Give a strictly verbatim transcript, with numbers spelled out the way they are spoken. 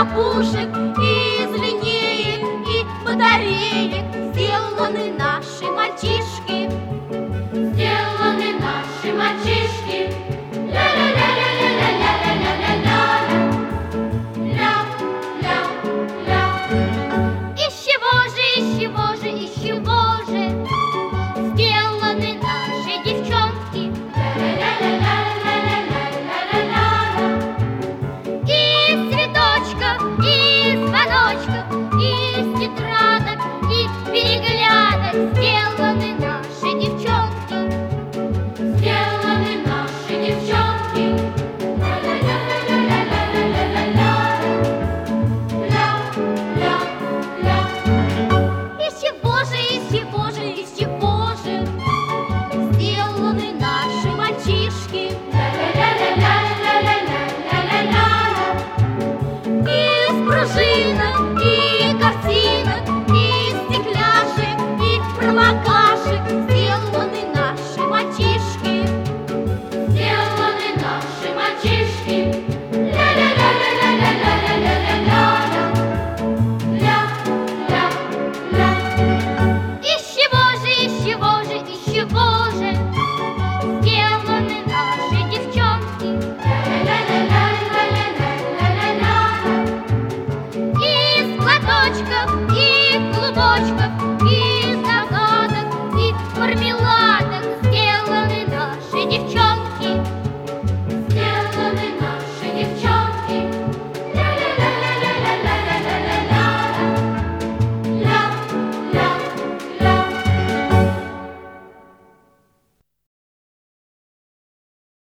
пушек, из линеек и батареек сделаны наши мальчишки. Сделаны наши мальчишки. Ля-ля-ля-ля-ля-ля-ля-ля-ля-ля. Ля-ля-ля. Из чего же, из чего же, из чего же сделаны наши девчонки? Ля-ля-ля-ля-ля-ля-ля-ля-ля. Из цветочков, из звоночков, из тетрадок и переглядок сделаны наши девчонки. Сделаны наши девчонки. Ля-ля-ля-ля-ля-ля-ля-ля-ля. Ля-ля-ля. Из чего же, из чего же, из чего же сделаны наши мальчишки? Ля-ля-ля-ля-ля-ля-ля-ля-ля. Из пружинок и картинок, из стекляшек и промокашек сделаны наши мальчишки. Сделаны наши мальчишки. Ля-ля-ля-ля-ля-ля-ля-ля-ля-ля. Ля-ля-ля. Из чего же, из чего же, из чего же сделаны наши девчонки? Ля-ля-ля-ля-ля-ля-ля-ля. Из платочков и клубочков, из загадок и мармеладок сделаны наши девчонки.